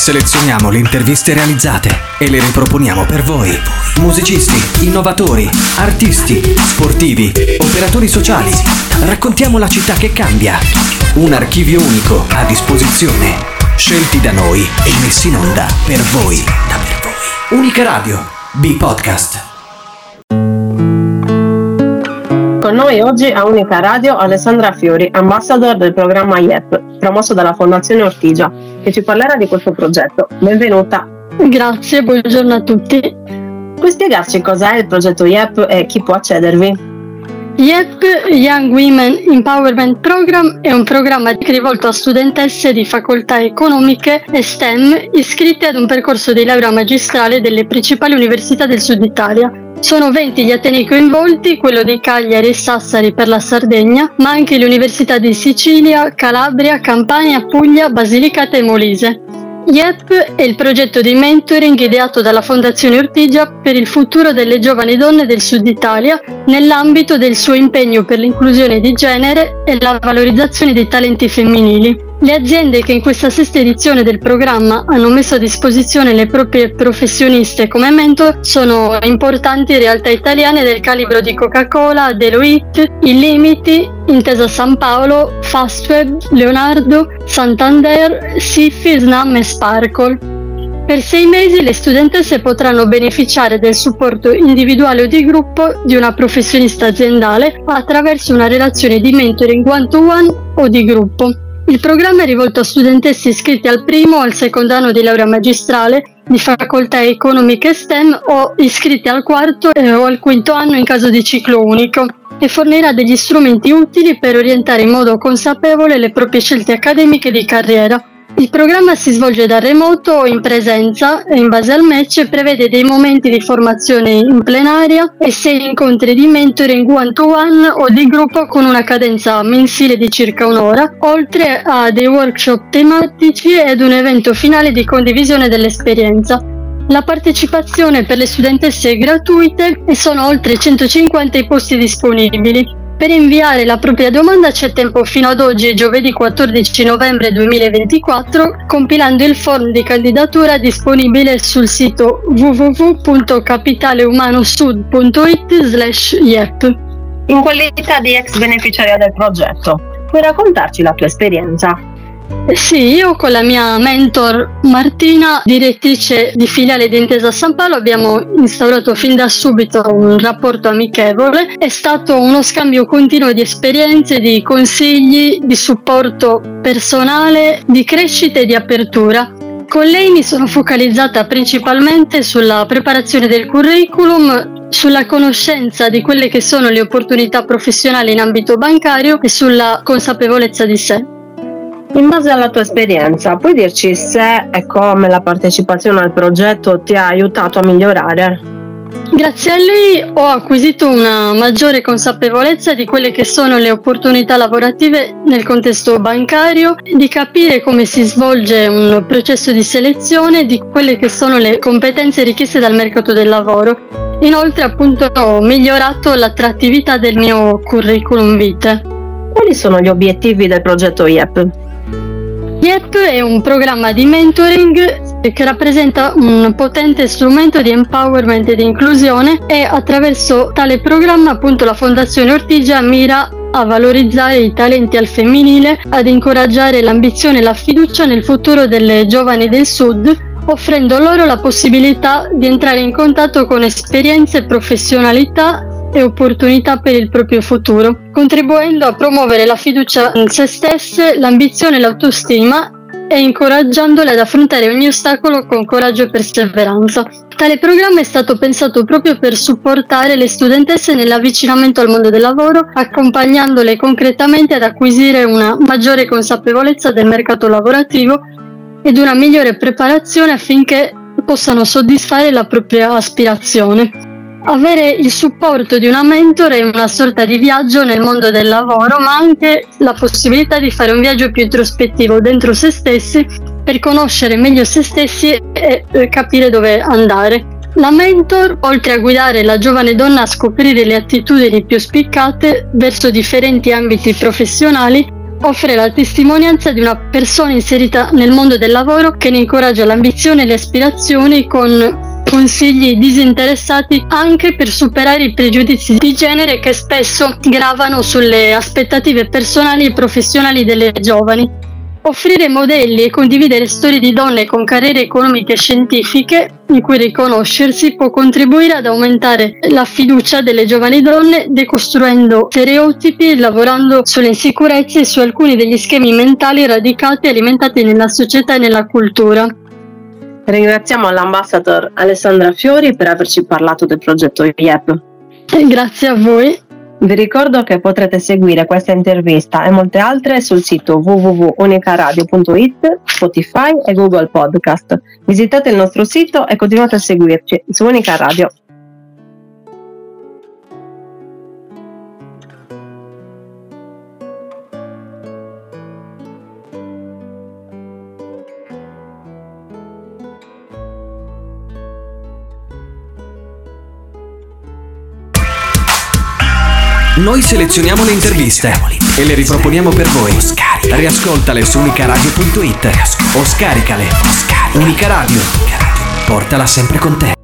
Selezioniamo le interviste realizzate e le riproponiamo per voi. Musicisti, innovatori, artisti, sportivi, operatori sociali. Raccontiamo la città che cambia. Un archivio unico a disposizione. Scelti da noi e messi in onda per voi. Unica Radio, B-Podcast. Con noi oggi a Unica Radio Alessandra Fiori, ambassador del programma IEP, promosso dalla Fondazione Ortigia, che ci parlerà di questo progetto. Benvenuta. Grazie, buongiorno a tutti. Puoi spiegarci cos'è il progetto IEP e chi può accedervi? IEP, Young Women Empowerment Program, è un programma rivolto a studentesse di facoltà economiche e STEM iscritte ad un percorso di laurea magistrale delle principali università del Sud Italia. Sono 20 gli atenei coinvolti, quello di Cagliari e Sassari per la Sardegna, ma anche le università di Sicilia, Calabria, Campania, Puglia, Basilicata e Molise. IEP è il progetto di mentoring ideato dalla Fondazione Ortigia per il futuro delle giovani donne del Sud Italia nell'ambito del suo impegno per l'inclusione di genere e la valorizzazione dei talenti femminili. Le aziende che in questa sesta edizione del programma hanno messo a disposizione le proprie professioniste come mentor sono importanti realtà italiane del calibro di Coca-Cola, Deloitte, Illimity, Intesa San Paolo, Fastweb, Leonardo, Santander, Sifi, Snam e Sparkle. Per 6 mesi le studentesse potranno beneficiare del supporto individuale o di gruppo di una professionista aziendale attraverso una relazione di mentoring one-to-one o di gruppo. Il programma è rivolto a studentesse iscritte al primo o al secondo anno di laurea magistrale di facoltà economiche e STEM o iscritte al quarto o al quinto anno in caso di ciclo unico e fornirà degli strumenti utili per orientare in modo consapevole le proprie scelte accademiche e di carriera. Il programma si svolge da remoto o in presenza e in base al match prevede dei momenti di formazione in plenaria e 6 incontri di mentoring one-to-one o di gruppo con una cadenza mensile di circa un'ora, oltre a dei workshop tematici ed un evento finale di condivisione dell'esperienza. La partecipazione per le studentesse è gratuita e sono oltre 150 i posti disponibili. Per inviare la propria domanda c'è tempo fino ad oggi, giovedì 14 novembre 2024, compilando il form di candidatura disponibile sul sito www.capitaleumanosud.it/iep. In qualità di ex beneficiaria del progetto, puoi raccontarci la tua esperienza? Sì, io con la mia mentor Martina, direttrice di filiale di Intesa San Paolo, abbiamo instaurato fin da subito un rapporto amichevole. È stato uno scambio continuo di esperienze, di consigli, di supporto personale, di crescita e di apertura. Con lei mi sono focalizzata principalmente sulla preparazione del curriculum, sulla conoscenza di quelle che sono le opportunità professionali in ambito bancario e sulla consapevolezza di sé. In base alla tua esperienza, puoi dirci se e come la partecipazione al progetto ti ha aiutato a migliorare? Grazie a lei ho acquisito una maggiore consapevolezza di quelle che sono le opportunità lavorative nel contesto bancario, di capire come si svolge un processo di selezione, di quelle che sono le competenze richieste dal mercato del lavoro. Inoltre, appunto, ho migliorato l'attrattività del mio curriculum vitae. Quali sono gli obiettivi del progetto IEP? IEP è un programma di mentoring che rappresenta un potente strumento di empowerment e di inclusione e attraverso tale programma appunto la Fondazione Ortigia mira a valorizzare i talenti al femminile, ad incoraggiare l'ambizione e la fiducia nel futuro delle giovani del Sud, offrendo loro la possibilità di entrare in contatto con esperienze, professionalità e opportunità per il proprio futuro, contribuendo a promuovere la fiducia in se stesse, l'ambizione e l'autostima e incoraggiandole ad affrontare ogni ostacolo con coraggio e perseveranza. Tale programma è stato pensato proprio per supportare le studentesse nell'avvicinamento al mondo del lavoro, accompagnandole concretamente ad acquisire una maggiore consapevolezza del mercato lavorativo ed una migliore preparazione affinché possano soddisfare la propria aspirazione. Avere il supporto di una mentor è una sorta di viaggio nel mondo del lavoro, ma anche la possibilità di fare un viaggio più introspettivo dentro se stessi per conoscere meglio se stessi e capire dove andare. La mentor, oltre a guidare la giovane donna a scoprire le attitudini più spiccate verso differenti ambiti professionali, offre la testimonianza di una persona inserita nel mondo del lavoro che ne incoraggia l'ambizione e le aspirazioni con consigli disinteressati anche per superare i pregiudizi di genere che spesso gravano sulle aspettative personali e professionali delle giovani. Offrire modelli e condividere storie di donne con carriere economiche e scientifiche in cui riconoscersi può contribuire ad aumentare la fiducia delle giovani donne, decostruendo stereotipi e lavorando sulle insicurezze e su alcuni degli schemi mentali radicati e alimentati nella società e nella cultura. Ringraziamo l'ambassador Alessandra Fiori per averci parlato del progetto YEP. Grazie a voi. Vi ricordo che potrete seguire questa intervista e molte altre sul sito www.unicaradio.it, Spotify e Google Podcast. Visitate il nostro sito e continuate a seguirci su Unica Radio. Noi selezioniamo le interviste e le riproponiamo per voi. Riascoltale su unicaradio.it o scaricale. Unica Radio. Portala sempre con te.